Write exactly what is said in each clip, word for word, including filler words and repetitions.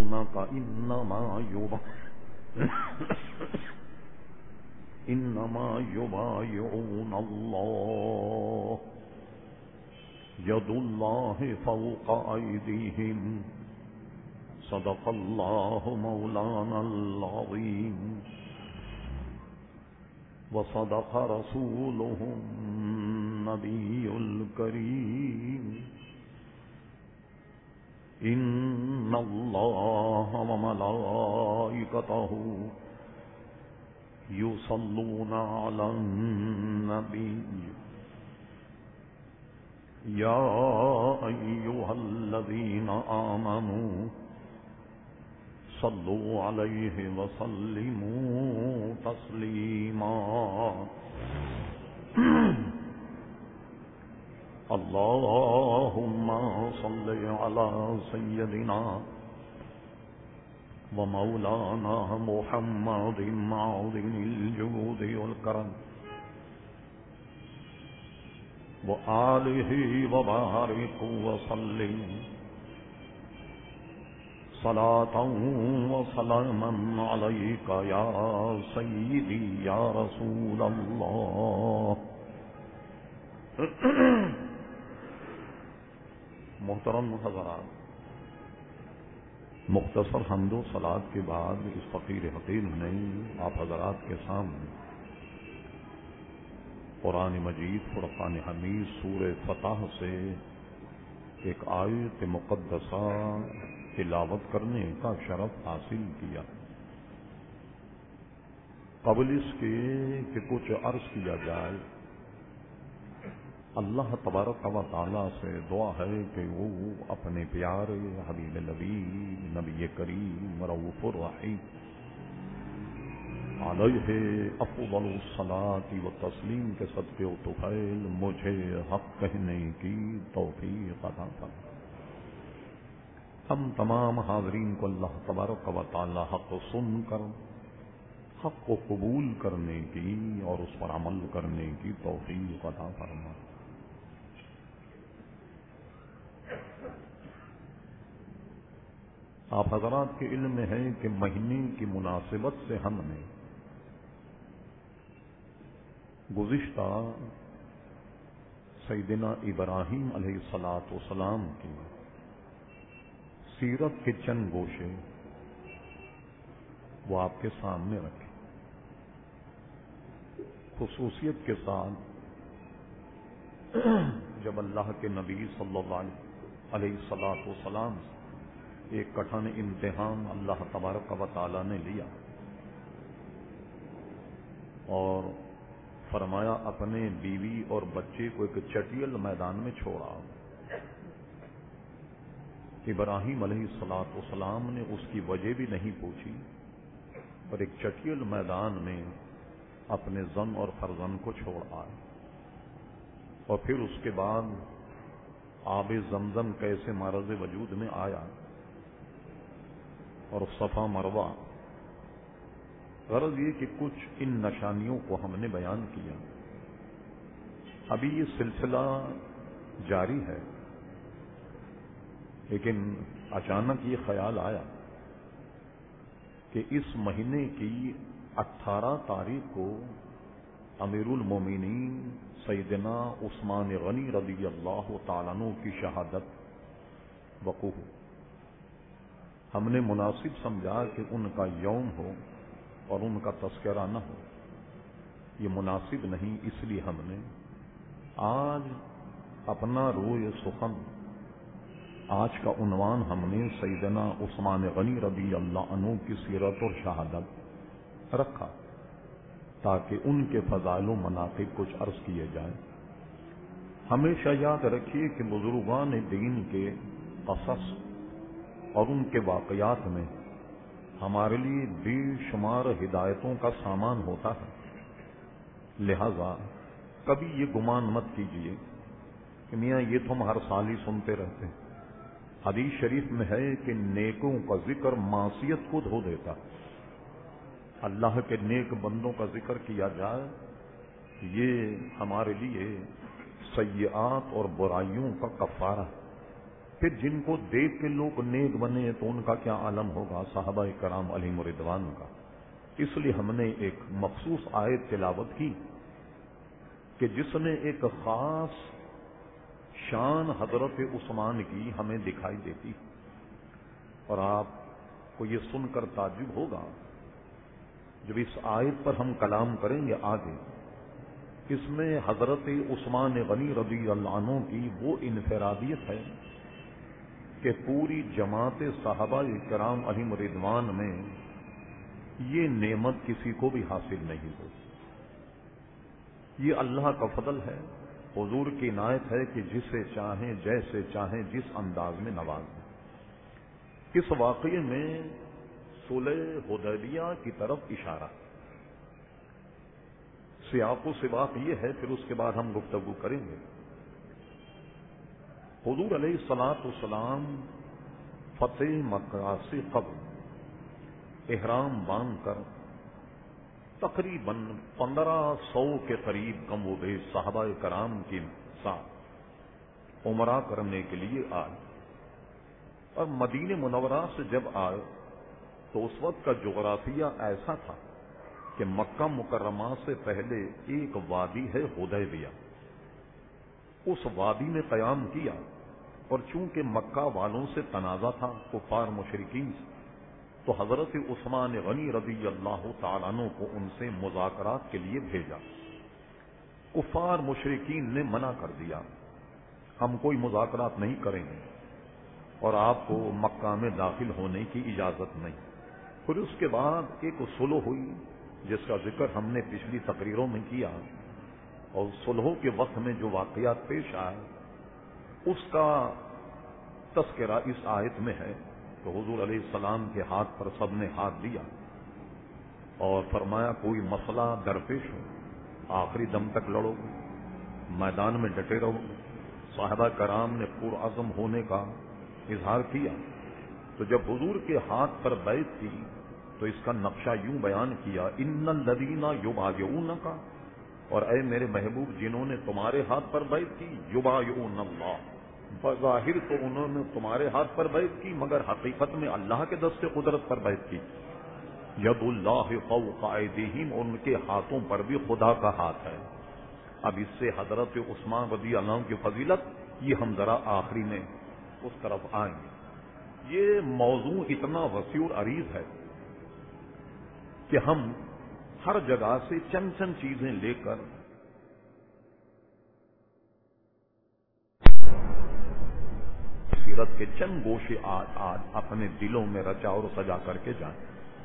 يبايعونك إنما إنما يبايعون الله يد الله فوق أيديهم صدق الله مولانا العظيم وصدق رسوله النبي الكريم إن الله وملائكته يصلون على النبي يا أيها الذين آمنوا صلوا عليه وسلموا تسليما اللهم صل على سيدنا ومولانا محمد معظم الجود والكرم وآله وبارك وسلم صلاة وسلاما عليك يا سيدي يا رسول الله. محترم حضرات، مختصر حمد و صلات کے بعد اس فقیر حقیر نے آپ حضرات کے سامنے قرآن مجید فرقان حمید سورہ فتح سے ایک آیت مقدسہ تلاوت کرنے کا شرف حاصل کیا. قبل اس کے کہ کچھ عرض کیا جائے، اللہ تبارک و تعالی سے دعا ہے کہ وہ اپنے پیارے حبیب نبی نبی کریم رؤوف الرحیم علیہ افضل الصلاۃ و تسلیم کے صدقے و طفیل مجھے حق کہنے کی توفیق عطا فرمائے. ہم تمام حاضرین کو اللہ تبارک و تعالی حق سن کر حق کو قبول کرنے کی اور اس پر عمل کرنے کی توفیق عطا فرمائے. آپ حضرات کے علم میں ہے کہ مہینے کی مناسبت سے ہم نے گزشتہ سیدنا ابراہیم علیہ الصلاۃ والسلام کی سیرت کے چند گوشے وہ آپ کے سامنے رکھے. خصوصیت کے ساتھ جب اللہ کے نبی صلی اللہ علیہ الصلاۃ والسلام سے ایک کٹھن امتحان اللہ تبارک و تعالی نے لیا اور فرمایا اپنے بیوی اور بچے کو ایک چٹیل میدان میں چھوڑا. ابراہیم علیہ الصلاۃ والسلام نے اس کی وجہ بھی نہیں پوچھی اور ایک چٹیل میدان میں اپنے زن اور فرزند کو چھوڑ آئے. اور پھر اس کے بعد آب زمزم کیسے مرض وجود میں آیا اور صفا مروہ. غرض یہ کہ کچھ ان نشانیوں کو ہم نے بیان کیا. ابھی یہ سلسلہ جاری ہے، لیکن اچانک یہ خیال آیا کہ اس مہینے کی اٹھارہ تاریخ کو امیر المومنین سیدنا عثمان غنی رضی اللہ تعالیٰ عنہ کی شہادت وقوع ہو. ہم نے مناسب سمجھا کہ ان کا یوم ہو اور ان کا تذکرہ نہ ہو. یہ مناسب نہیں، اس لیے ہم نے آج اپنا روئے سخن، آج کا عنوان ہم نے سیدنا عثمان غنی رضی اللہ عنہ کی سیرت اور شہادت رکھا تاکہ ان کے فضائل و مناقب کچھ عرض کیے جائیں. ہمیشہ یاد رکھیے کہ بزرگان دین کے قصص اور ان کے واقعات میں ہمارے لیے بے شمار ہدایتوں کا سامان ہوتا ہے. لہذا کبھی یہ گمان مت کیجیے کہ میاں یہ تو ہم ہر سال ہی سنتے رہتے ہیں. حدیث شریف میں ہے کہ نیکوں کا ذکر معصیت کو دھو دیتا. اللہ کے نیک بندوں کا ذکر کیا جائے یہ ہمارے لیے سیئات اور برائیوں کا کفارہ ہے. پھر جن کو دیکھ کے لوگ نیک بنے تو ان کا کیا عالم ہوگا صحابہ کرام علیہم رضوان کا. اس لیے ہم نے ایک مخصوص آیت تلاوت کی کہ جس نے ایک خاص شان حضرت عثمان کی ہمیں دکھائی دیتی. اور آپ کو یہ سن کر تعجب ہوگا جب اس آیت پر ہم کلام کریں گے آگے، اس میں حضرت عثمان غنی رضی اللہ عنہ کی وہ انفرادیت ہے کہ پوری جماعت صحابہ کرام علیہم رضوان میں یہ نعمت کسی کو بھی حاصل نہیں ہوئی. یہ اللہ کا فضل ہے، حضور کی عنایت ہے کہ جسے چاہیں جیسے چاہیں جس انداز میں نوازیں. اس واقعے میں صلح حدیبیہ کی طرف اشارہ. سیاق و سباق یہ ہے، پھر اس کے بعد ہم گفتگو کریں گے. حضور علیہ الصلوۃ والسلام فتح مکہ سے قبل احرام باندھ کر تقریباً پندرہ سو کے قریب کم و بیش صحابہ کرام کے ساتھ عمرہ کرنے کے لیے آئے. اور مدینہ منورہ سے جب آئے تو اس وقت کا جغرافیہ ایسا تھا کہ مکہ مکرمہ سے پہلے ایک وادی ہے حدیبیہ، اس وادی میں قیام کیا. اور چونکہ مکہ والوں سے تنازع تھا کفار مشرکین سے، تو حضرت عثمان غنی رضی اللہ تعالیٰ عنہ کو ان سے مذاکرات کے لیے بھیجا. کفار مشرکین نے منع کر دیا، ہم کوئی مذاکرات نہیں کریں گے اور آپ کو مکہ میں داخل ہونے کی اجازت نہیں. پھر اس کے بعد ایک صلح ہوئی جس کا ذکر ہم نے پچھلی تقریروں میں کیا، اور صلح کے وقت میں جو واقعات پیش آئے اس کا تذکرہ اس آیت میں ہے. تو حضور علیہ السلام کے ہاتھ پر سب نے ہاتھ دیا اور فرمایا کوئی مسئلہ درپیش ہو آخری دم تک لڑو، میدان میں ڈٹے رہو. صحابہ کرام نے پرعزم ہونے کا اظہار کیا. تو جب حضور کے ہاتھ پر بیعت کی تو اس کا نقشہ یوں بیان کیا، ان الذین یبایعونک، اور اے میرے محبوب جنہوں نے تمہارے ہاتھ پر بیعت کی، یبایعون اللہ، بظاہر تو انہوں نے تمہارے ہاتھ پر بیعت کی مگر حقیقت میں اللہ کے دست قدرت پر بیعت کی. ید اللہ فوق ایدیہم، ان کے ہاتھوں پر بھی خدا کا ہاتھ ہے. اب اس سے حضرت عثمان رضی اللہ عنہ کی فضیلت یہ ہم ذرا آخری میں اس طرف آئیں گے. یہ موضوع اتنا وسیع اور عریض ہے کہ ہم ہر جگہ سے چند چند چیزیں لے کر سیرت کے چند گوشے آج آج اپنے دلوں میں رچا اور سجا کر کے جائیں.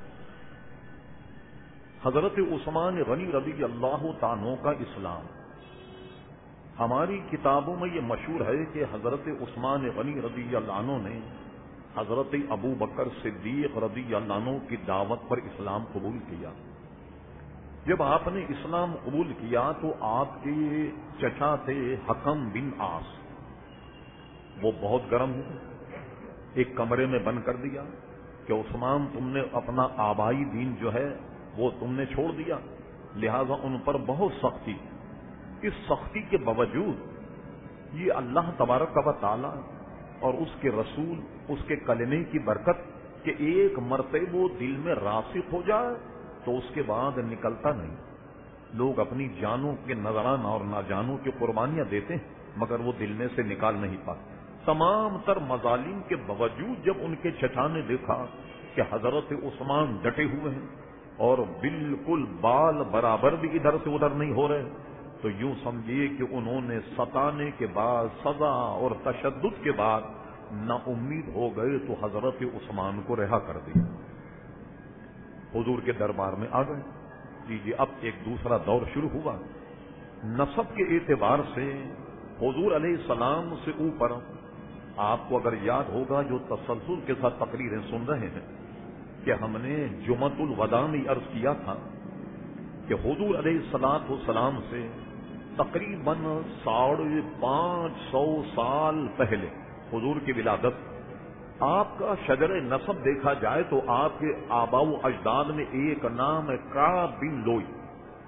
حضرت عثمان غنی رضی اللہ تعالیٰ کا اسلام، ہماری کتابوں میں یہ مشہور ہے کہ حضرت عثمان غنی رضی اللہ عنہ نے حضرت ابو بکر صدیق رضی اللہ عنہ کی دعوت پر اسلام قبول کیا. جب آپ نے اسلام قبول کیا تو آپ کے چچا تھے حکم بن عاص، وہ بہت گرم ہوئے، ایک کمرے میں بند کر دیا کہ عثمان تم نے اپنا آبائی دین جو ہے وہ تم نے چھوڑ دیا، لہذا ان پر بہت سختی. اس سختی کے باوجود یہ اللہ تبارک و تعالی اور اس کے رسول اس کے کلمے کی برکت کہ ایک مرتبہ وہ دل میں راسخ ہو جائے تو اس کے بعد نکلتا نہیں. لوگ اپنی جانوں کے نذرانہ اور نہ جانوں کی قربانیاں دیتے ہیں مگر وہ دل میں سے نکال نہیں پاتے. تمام تر مظالم کے باوجود جب ان کے چچا نے دیکھا کہ حضرت عثمان ڈٹے ہوئے ہیں اور بالکل بال برابر بھی ادھر سے ادھر نہیں ہو رہے، تو یوں سمجھیے کہ انہوں نے ستانے کے بعد سزا اور تشدد کے بعد نا امید ہو گئے تو حضرت عثمان کو رہا کر دیا، حضور کے دربار میں آ گئے. لیجیے اب ایک دوسرا دور شروع ہوا. نسب کے اعتبار سے حضور علیہ السلام سے اوپر آپ کو اگر یاد ہوگا جو تسلسل کے ساتھ تقریریں سن رہے ہیں کہ ہم نے جمعۃ الوداع میں عرض کیا تھا کہ حضور علیہ الصلوۃ والسلام سے تقریباً ساڑھے پانچ سو سال پہلے حضور کی ولادت، آپ کا شجر نسب دیکھا جائے تو آپ کے آباء و اجداد میں ایک نام ہے کعب بن لوئی.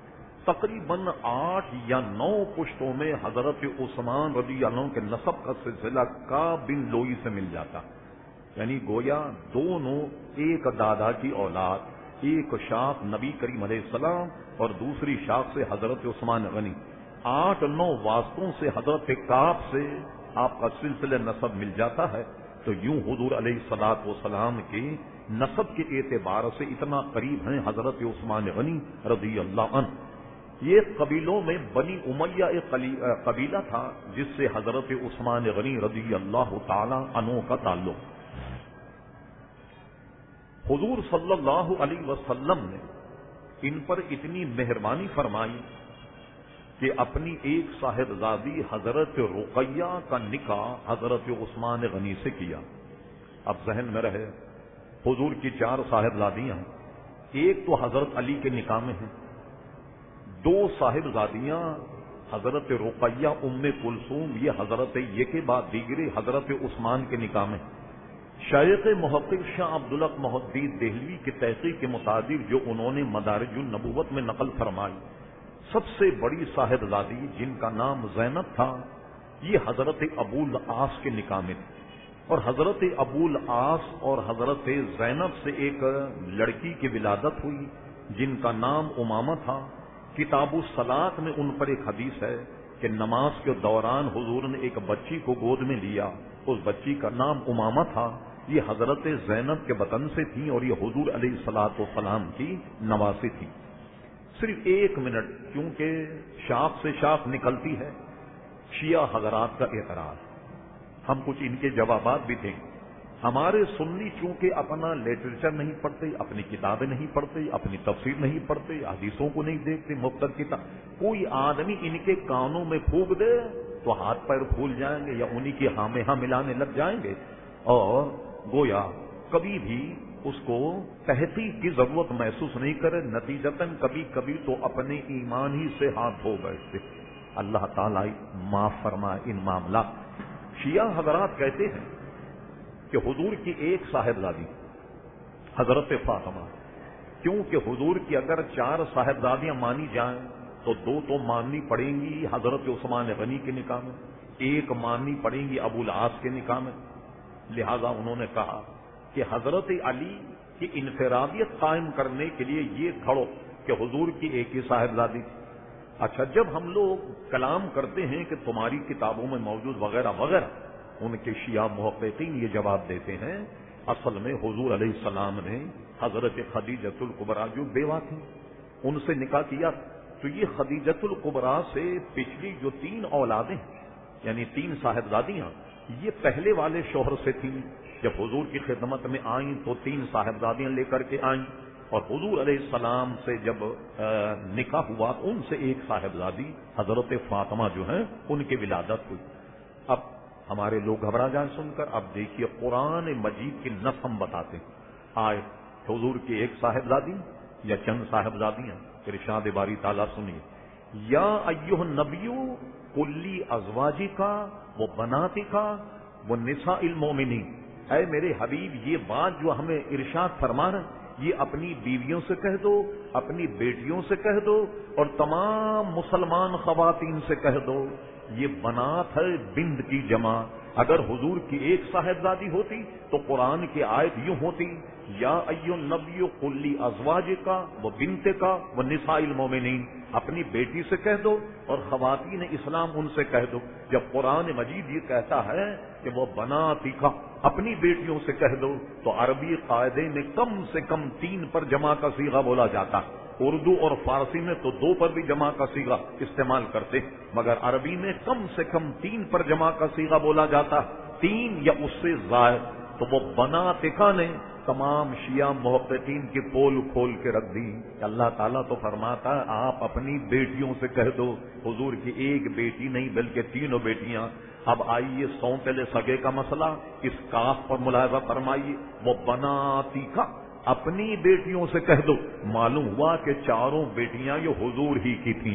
تقریباً آٹھ یا نو پشتوں میں حضرت عثمان رضی اللہ عنہ کے نسب کا سلسلہ کعب بن لوئی سے مل جاتا، یعنی گویا دونوں ایک دادا کی اولاد، ایک شاخ نبی کریم علیہ السلام اور دوسری شاخ سے حضرت عثمان غنی، آٹھ نو واسطوں سے حضرت کعب سے آپ کا سلسلہ نسب مل جاتا ہے۔ تو یوں حضور علیہ الصلوۃ والسلام کے نسب کے اعتبار سے اتنا قریب ہیں حضرت عثمان غنی رضی اللہ عنہ۔ یہ قبیلوں میں بنی امیہ ایک قبیلہ تھا جس سے حضرت عثمان غنی رضی اللہ تعالی عنہ کا تعلق۔ حضور صلی اللہ علیہ وسلم نے ان پر اتنی مہربانی فرمائی کہ اپنی ایک صاحبزادی حضرت رقیہ کا نکاح حضرت عثمان غنی سے کیا۔ اب ذہن میں رہے حضور کی چار صاحبزادیاں، ایک تو حضرت علی کے نکاح میں ہیں، دو صاحبزادیاں حضرت رقیہ ام کلثوم یہ حضرت یہ کے بعد دیگرے حضرت عثمان کے نکاح میں۔ شیخ محقق شاہ عبدالحق محدید دہلوی کی تحقیق کے مطابق جو انہوں نے مدارج النبوت میں نقل فرمائی، سب سے بڑی صاحبزادی جن کا نام زینب تھا یہ حضرت ابو العاص کے نکاح میں تھی، اور حضرت ابو العاص اور حضرت زینب سے ایک لڑکی کی ولادت ہوئی جن کا نام امامہ تھا۔ کتاب الصلاۃ میں ان پر ایک حدیث ہے کہ نماز کے دوران حضور نے ایک بچی کو گود میں لیا، اس بچی کا نام امامہ تھا، یہ حضرت زینب کے وطن سے تھی اور یہ حضور علیہ الصلوۃ والسلام کی نواسی تھی۔ صرف ایک منٹ، کیونکہ شاخ سے شاخ نکلتی ہے، شیعہ حضرات کا اعتراض، ہم کچھ ان کے جوابات بھی دیں۔ ہمارے سنی چونکہ اپنا لٹریچر نہیں پڑھتے، اپنی کتابیں نہیں پڑھتے، اپنی تفسیر نہیں پڑھتے، حدیثوں کو نہیں دیکھتے، مختلف کتاب، کوئی آدمی ان کے کانوں میں پھونک دے تو ہاتھ پیر پھول جائیں گے یا انہی کی ہاں میں ہاں ملانے لگ جائیں گے، اور گویا کبھی بھی اس کو تحقیق کی ضرورت محسوس نہیں کرے، نتیجتاً کبھی کبھی تو اپنے ایمان ہی سے ہاتھ دھو بیٹھتے۔ اللہ تعالیٰ معاف فرمائے ان معاملات۔ شیعہ حضرات کہتے ہیں کہ حضور کی ایک صاحبزادی حضرت فاطمہ، کیونکہ حضور کی اگر چار صاحبزادیاں مانی جائیں تو دو تو ماننی پڑیں گی حضرت عثمان غنی کے نکاح میں، ایک ماننی پڑیں گی ابو العاص کے نکاح میں، لہذا انہوں نے کہا کہ حضرت علی کی انفرادیت قائم کرنے کے لیے یہ کھڑو کہ حضور کی ایک ہی صاحبزادی تھی۔ اچھا، جب ہم لوگ کلام کرتے ہیں کہ تمہاری کتابوں میں موجود وغیرہ وغیرہ، ان کے شیعہ محققین یہ جواب دیتے ہیں اصل میں حضور علیہ السلام نے حضرت خدیجۃ الکبریٰ جو بیوہ تھی ان سے نکاح کیا، تو یہ خدیجۃ الکبریٰ سے پچھلی جو تین اولادیں یعنی تین صاحبزادیاں یہ پہلے والے شوہر سے تھیں، جب حضور کی خدمت میں آئیں تو تین صاحبزادیاں لے کر کے آئیں، اور حضور علیہ السلام سے جب نکاح ہوا ان سے ایک صاحبزادی حضرت فاطمہ جو ہیں ان کی ولادت ہوئی۔ اب ہمارے لوگ گھبرا جائیں سن کر، اب دیکھیے قرآن مجید کی نص ہم بتاتے ہیں، آئے حضور کی ایک صاحبزادی یا چند صاحبزادیاں، ارشاد باری تعالیٰ سنیے، یا ایھا النبی قل لی ازواجک و بناتک و نساء المؤمنین، اے میرے حبیب یہ بات جو ہمیں ارشاد فرمانا یہ اپنی بیویوں سے کہہ دو، اپنی بیٹیوں سے کہہ دو اور تمام مسلمان خواتین سے کہہ دو۔ یہ بنات ہے بنت کی جمع، اگر حضور کی ایک صاحبزادی ہوتی تو قرآن کی آیت یوں ہوتی، یا ایھا النبی قل لی ازواجک و بنتک و نساء المؤمنین، اپنی بیٹی سے کہہ دو اور خواتین اسلام ان سے کہہ دو۔ جب قرآن مجید یہ کہتا ہے کہ وہ بناتک اپنی بیٹیوں سے کہہ دو تو عربی قاعدے میں کم سے کم تین پر جمع کا صیغہ بولا جاتا، اردو اور فارسی میں تو دو پر بھی جمع کا صیغہ استعمال کرتے، مگر عربی میں کم سے کم تین پر جمع کا صیغہ بولا جاتا، تین یا اس سے زائد۔ تو وہ بناتک نے تمام شیعہ محققین کی پول کھول کے رکھ دی کہ اللہ تعالیٰ تو فرماتا ہے آپ اپنی بیٹیوں سے کہہ دو، حضور کی ایک بیٹی نہیں بلکہ تینوں بیٹیاں۔ اب آئیے سونتلے سگے کا مسئلہ، اس کاف پر ملاحظہ فرمائیے، وہ بناتک اپنی بیٹیوں سے کہہ دو، معلوم ہوا کہ چاروں بیٹیاں یہ حضور ہی کی تھیں،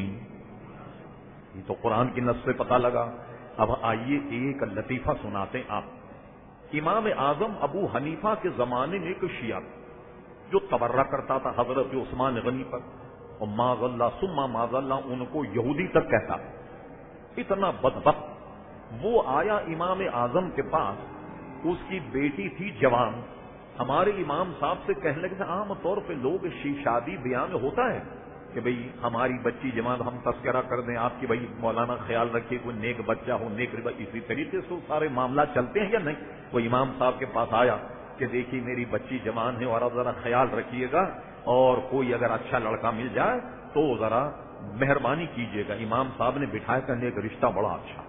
یہ تو قرآن کی نص سے پتہ لگا۔ اب آئیے ایک لطیفہ سناتے ہیں آپ۔ امام اعظم ابو حنیفہ کے زمانے میں ایک شیعہ جو تبرہ کرتا تھا حضرت عثمان غنی پر، اور معاذ اللہ ثم معاذ اللہ ان کو یہودی تک کہتا، اتنا بدبخت۔ وہ آیا امام اعظم کے پاس، اس کی بیٹی تھی جوان، ہمارے امام صاحب سے کہنے لگے تھے عام طور پہ لوگ شادی بیاہ میں ہوتا ہے کہ بھئی ہماری بچی جوان، ہم تذکرہ کر دیں آپ کی، بھئی مولانا خیال رکھیے کوئی نیک بچہ ہو، نیک ربا، اسی طریقے سے سارے معاملات چلتے ہیں یا نہیں؟ وہ امام صاحب کے پاس آیا کہ دیکھیے میری بچی جوان ہے اور اب ذرا خیال رکھیے گا، اور کوئی اگر اچھا لڑکا مل جائے تو ذرا مہربانی کیجیے گا۔ امام صاحب نے بٹھایا کرنے ایک رشتہ بڑا اچھا،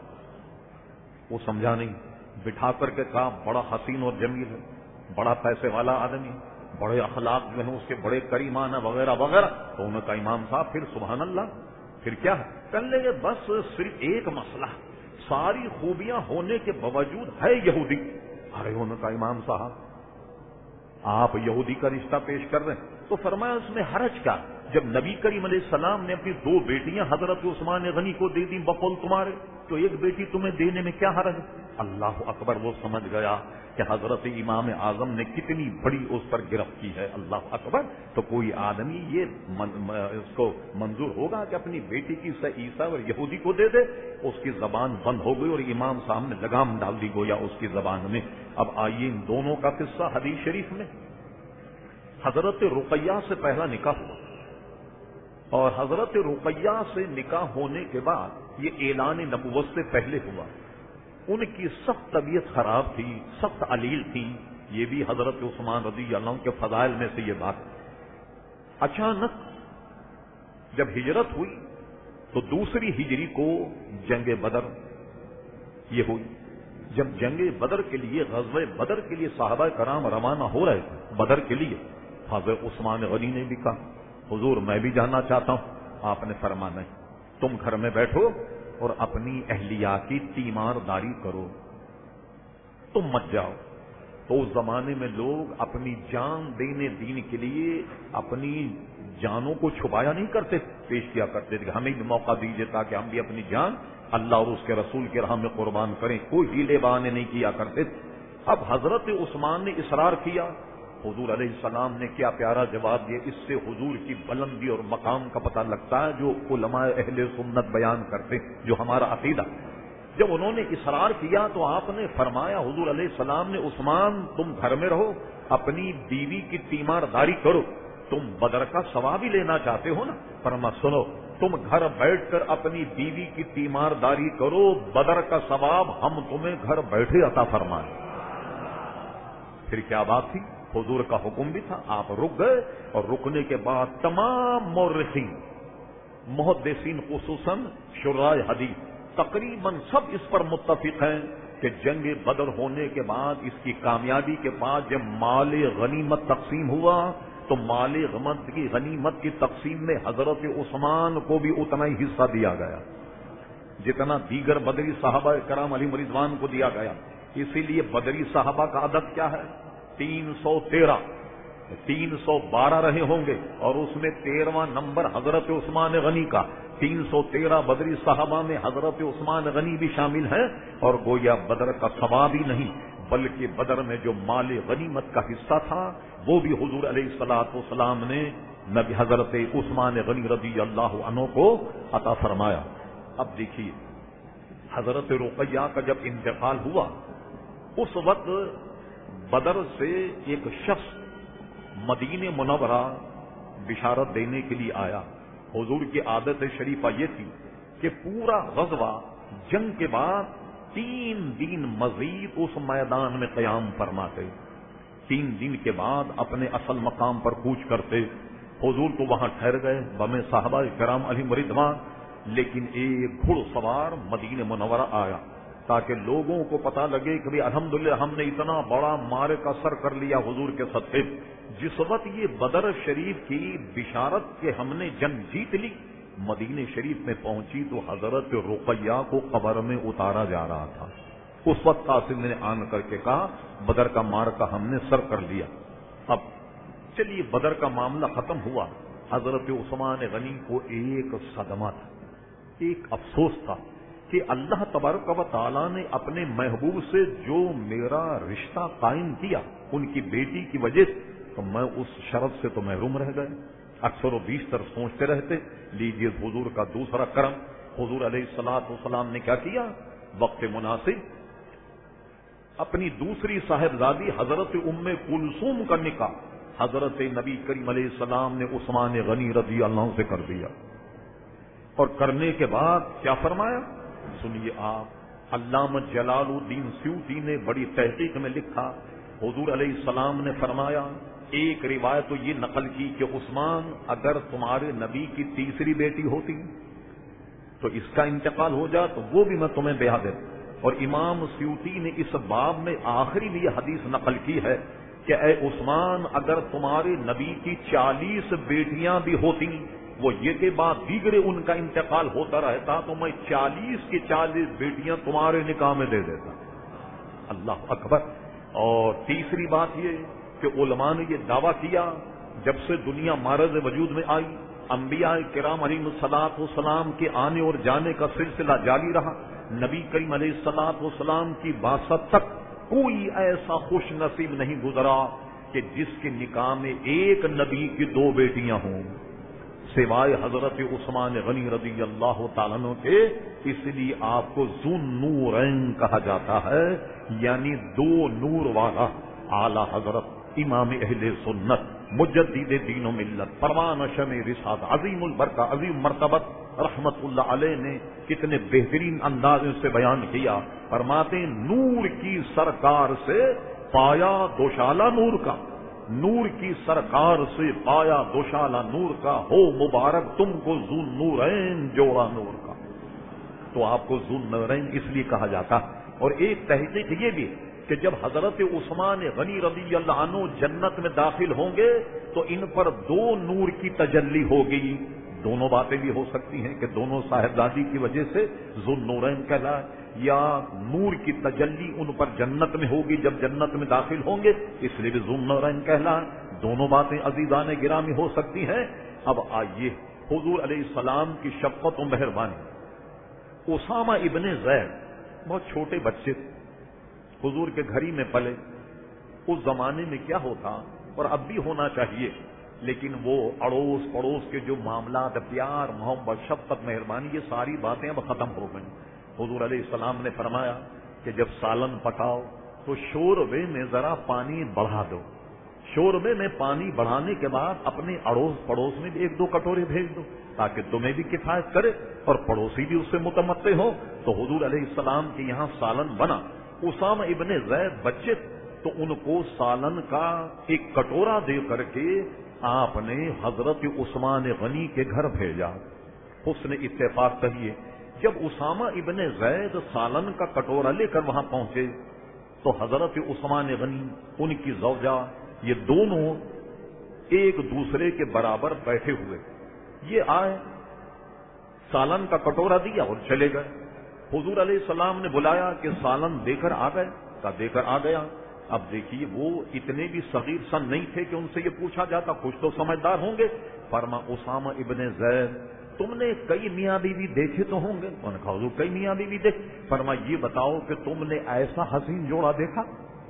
وہ سمجھا نہیں، بٹھا کر کے کہا بڑا حسین اور جمیل ہے، بڑا پیسے والا آدمی، بڑے اخلاق جو ہیں اس کے بڑے کریمان وغیرہ وغیرہ۔ تو انہوں نے کہا امام صاحب پھر سبحان اللہ، پھر کیا ہے؟ کہنے لگے بس صرف ایک مسئلہ، ساری خوبیاں ہونے کے باوجود ہے یہودی۔ ارے انہوں نے کہا امام صاحب آپ یہودی کا رشتہ پیش کر رہے ہیں، تو فرمایا اس میں حرج کیا؟ جب نبی کریم علیہ السلام نے اپنی دو بیٹیاں حضرت عثمان غنی کو دے دی بقول تمہارے، تو ایک بیٹی تمہیں دینے میں کیا حرج؟ اللہ اکبر، وہ سمجھ گیا کہ حضرت امام اعظم نے کتنی بڑی اس پر گرفت کی ہے، اللہ اکبر۔ تو کوئی آدمی یہ من اس کو منظور ہوگا کہ اپنی بیٹی کی عیسیٰ اور یہودی کو دے دے؟ اس کی زبان بند ہو گئی اور امام صاحب نے لگام ڈال دی گویا اس کی زبان میں۔ اب آئیے ان دونوں کا قصہ حدیث شریف میں۔ حضرت رقیہ سے پہلا نکاح ہوا، اور حضرت رقیہ سے نکاح ہونے کے بعد یہ اعلان نبوت سے پہلے ہوا۔ ان کی سخت طبیعت خراب تھی، سخت علیل تھی، یہ بھی حضرت عثمان رضی اللہ عنہ کے فضائل میں سے یہ بات۔ اچانک جب ہجرت ہوئی تو دوسری ہجری کو جنگ بدر یہ ہوئی۔ جب جنگ بدر کے لیے، غزوہ بدر کے لیے صحابہ کرام روانہ ہو رہے تھے بدر کے لیے، حضرت عثمان غنی نے بھی کہا حضور میں بھی جانا چاہتا ہوں۔ آپ نے فرمایا نہیں، تم گھر میں بیٹھو اور اپنی اہلیہ کی تیمار داری کرو، تم مت جاؤ۔ تو اس زمانے میں لوگ اپنی جان دینے دین کے لیے اپنی جانوں کو چھپایا نہیں کرتے، پیش کیا کرتے تھے کہ ہمیں بھی موقع دیجیے تاکہ ہم بھی اپنی جان اللہ اور اس کے رسول کے راہ میں قربان کریں، کوئی ہیلے بہانے نہیں کیا کرتے۔ اب حضرت عثمان نے اصرار کیا، حضور علیہ السلام نے کیا پیارا جواب دیا۔ اس سے حضور کی بلندی اور مقام کا پتہ لگتا ہے جو علماء اہل سنت بیان کرتے، جو ہمارا عقیدہ۔ جب انہوں نے اصرار کیا تو آپ نے فرمایا، حضور علیہ السلام نے، عثمان تم گھر میں رہو، اپنی بیوی کی تیمار داری کرو، تم بدر کا ثواب ہی لینا چاہتے ہو نا؟ فرما سنو، تم گھر بیٹھ کر اپنی بیوی کی تیمار داری کرو، بدر کا ثواب ہم تمہیں گھر بیٹھے عطا فرمائیں۔ پھر کیا بات تھی؟ حضور کا حکم بھی تھا، آپ رک گئے، اور رکنے کے بعد تمام مورخین، محدثین خصوصاً شراح حدیث تقریباً سب اس پر متفق ہیں کہ جنگ بدر ہونے کے بعد، اس کی کامیابی کے بعد جب مال غنیمت تقسیم ہوا تو مال غنیمت کی غنیمت کی تقسیم میں حضرت عثمان کو بھی اتنا ہی حصہ دیا گیا جتنا دیگر بدری صحابہ کرام علیہم رضوان کو دیا گیا۔ اسی لیے بدری صحابہ کا عدد کیا ہے؟ تین سو تیرہ، تین سو بارہ رہے ہوں گے، اور اس میں تیرواں نمبر حضرت عثمان غنی کا۔ تین سو تیرہ بدری صحابہ میں حضرت عثمان غنی بھی شامل ہیں، اور گویا بدر کا ثواب ہی نہیں بلکہ بدر میں جو مال غنیمت کا حصہ تھا وہ بھی حضور علیہ الصلوۃ والسلام نے نبی حضرت عثمان غنی رضی اللہ عنہ کو عطا فرمایا۔ اب دیکھیے حضرت رقیہ کا جب انتقال ہوا، اس وقت بدر سے ایک شخص مدینہ منورہ بشارت دینے کے لیے آیا۔ حضور کی عادت شریفہ یہ تھی کہ پورا غزوہ جنگ کے بعد تین دن مزید اس میدان میں قیام فرماتے، تین دن کے بعد اپنے اصل مقام پر کوچ کرتے۔ حضور تو وہاں ٹھہر گئے بمے صحابہ کرام علیہم رضوان، لیکن ایک گھڑ سوار مدینہ منورہ آیا تاکہ لوگوں کو پتہ لگے کہ بھی الحمدللہ ہم نے اتنا بڑا معرکہ سر کر لیا حضور کے صدقے۔ جس وقت یہ بدر شریف کی بشارت کہ ہم نے جنگ جیت لی مدینہ شریف میں پہنچی تو حضرت رقیہ کو قبر میں اتارا جا رہا تھا۔ اس وقت قاسم نے آن کر کے کہا بدر کا معرکہ ہم نے سر کر لیا۔ اب چلیے بدر کا معاملہ ختم ہوا، حضرت عثمان غنی کو ایک صدمہ تھا، ایک افسوس تھا کہ اللہ تبارک و تعالیٰ نے اپنے محبوب سے جو میرا رشتہ قائم کیا ان کی بیٹی کی وجہ سے، تو میں اس شرف سے تو محروم رہ گئے۔ اکثر و بیشتر سوچتے رہتے لیجیے حضور کا دوسرا کرم. حضور علیہ الصلوۃ والسلام نے کیا کیا؟ وقت مناسب اپنی دوسری صاحبزادی حضرت ام کلثوم کا نکاح حضرت نبی کریم علیہ السلام نے عثمان غنی رضی اللہ عنہ سے کر دیا. اور کرنے کے بعد کیا فرمایا سنیے آپ. علامہ جلال الدین سیوطی نے بڑی تحقیق میں لکھا حضور علیہ السلام نے فرمایا، ایک روایت تو یہ نقل کی کہ عثمان اگر تمہارے نبی کی تیسری بیٹی ہوتی تو اس کا انتقال ہو جا تو وہ بھی میں تمہیں بیاہ دیتا. اور امام سیوطی نے اس باب میں آخری بھی یہ حدیث نقل کی ہے کہ اے عثمان اگر تمہارے نبی کی چالیس بیٹیاں بھی ہوتی وہ یہ کے بعد دیگرے ان کا انتقال ہوتا رہتا تو میں چالیس کی چالیس بیٹیاں تمہارے نکاح میں دے دیتا. اللہ اکبر. اور تیسری بات یہ کہ علماء نے یہ دعویٰ کیا جب سے دنیا معرض وجود میں آئی انبیاء کرام علیہ الصلوۃ والسلام کے آنے اور جانے کا سلسلہ جاری رہا. نبی کریم علیہ الصلوۃ والسلام کی بعثت تک کوئی ایسا خوش نصیب نہیں گزرا کہ جس کے نکاح میں ایک نبی کی دو بیٹیاں ہوں سوائے حضرت عثمان غنی رضی اللہ تعالیٰ عنہ کے. اس لیے آپ کو ذو النورین کہا جاتا ہے، یعنی دو نور والا اعلی حضرت امام اہل سنت مجدد دین و ملت پروان شمع رسالت عظیم البرکہ عظیم مرتبت رحمت اللہ علیہ نے کتنے بہترین انداز سے بیان کیا. فرماتے نور کی سرکار سے پایا دوشالہ نور کا، نور کی سرکار سے پایا دوشالہ نور کا، ہو مبارک تم کو ذو نورین جوڑا نور کا. تو آپ کو ذو نورین اس لیے کہا جاتا. اور ایک تحقیق یہ بھی کہ جب حضرت عثمان غنی رضی اللہ عنہ جنت میں داخل ہوں گے تو ان پر دو نور کی تجلی ہوگی. دونوں باتیں بھی ہو سکتی ہیں کہ دونوں صاحبزادی کی وجہ سے ذو النورین کہلائے، یا نور کی تجلی ان پر جنت میں ہوگی جب جنت میں داخل ہوں گے اس لیے بھی ذو النورین کہلائے. دونوں باتیں عزیزان گرامی ہو سکتی ہیں. اب آئیے حضور علیہ السلام کی شفقت و مہربانی. اسامہ ابن زید بہت چھوٹے بچے تھے، حضور کے گھر ہی میں پلے. اس زمانے میں کیا ہوتا اور اب بھی ہونا چاہیے لیکن وہ اڑوس پڑوس کے جو معاملات پیار محبت شفقت مہربانی یہ ساری باتیں اب ختم ہو گئیں. حضور علیہ السلام نے فرمایا کہ جب سالن پکاؤ تو شوربے میں ذرا پانی بڑھا دو. شوربے میں پانی بڑھانے کے بعد اپنے اڑوس پڑوس میں بھی ایک دو کٹورے بھیج دو تاکہ تمہیں بھی کفایت کرے اور پڑوسی بھی اس سے متمتع ہو. تو حضور علیہ السلام کے یہاں سالن بنا. اسامہ ابن زید بچے تو ان کو سالن کا ایک کٹورا دے کر کے آپ نے حضرت عثمان غنی کے گھر بھیجا. حسن اتفاق کہیے جب اسامہ ابن زید سالن کا کٹورا لے کر وہاں پہنچے تو حضرت عثمان غنی ان کی زوجہ یہ دونوں ایک دوسرے کے برابر بیٹھے ہوئے. یہ آئے سالن کا کٹورا دیا اور چلے گئے. حضور علیہ السلام نے بلایا کہ سالن دے کر آ گئے کا دے کر آ گیا. اب دیکھیے وہ اتنے بھی صغیر سن نہیں تھے کہ ان سے یہ پوچھا جاتا، کچھ تو سمجھدار ہوں گے. فرما اسامہ ابن زید تم نے کئی میاں بیوی دیکھے تو ہوں گے. انہوں نے کہا حضور کئی میاں بیوی دیکھ. فرما یہ بتاؤ کہ تم نے ایسا حسین جوڑا دیکھا،